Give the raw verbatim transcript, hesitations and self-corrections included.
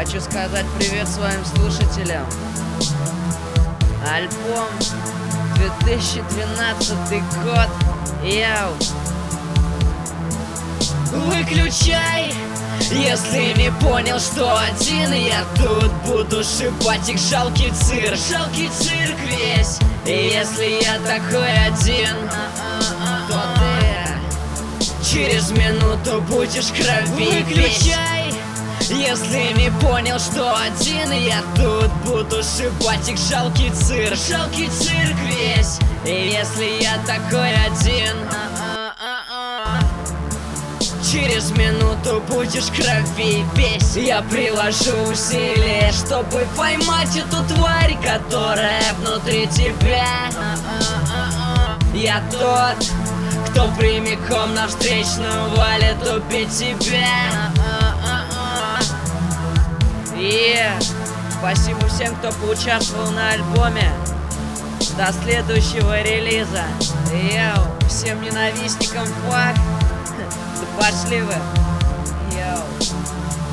Хочу сказать привет своим слушателям. Альбом две тысячи двенадцатый год. Йоу. Выключай, если не понял, что один я тут буду шибать их жалкий цирк. Жалкий цирк весь. И если я такой один, то ты через минуту будешь крови. Выключай, если не понял, что один я тут буду шибать их жалкий цирк. Жалкий цирк весь. И если я такой один, через минуту будешь крови весь. Я приложу усилия, чтобы поймать эту тварь, которая внутри тебя. Я тот, кто прямиком на встречную валит убить тебя. И спасибо всем, кто поучаствовал на альбоме. До следующего релиза. Йоу, всем ненавистникам фак. Да пошли вы. Йоу.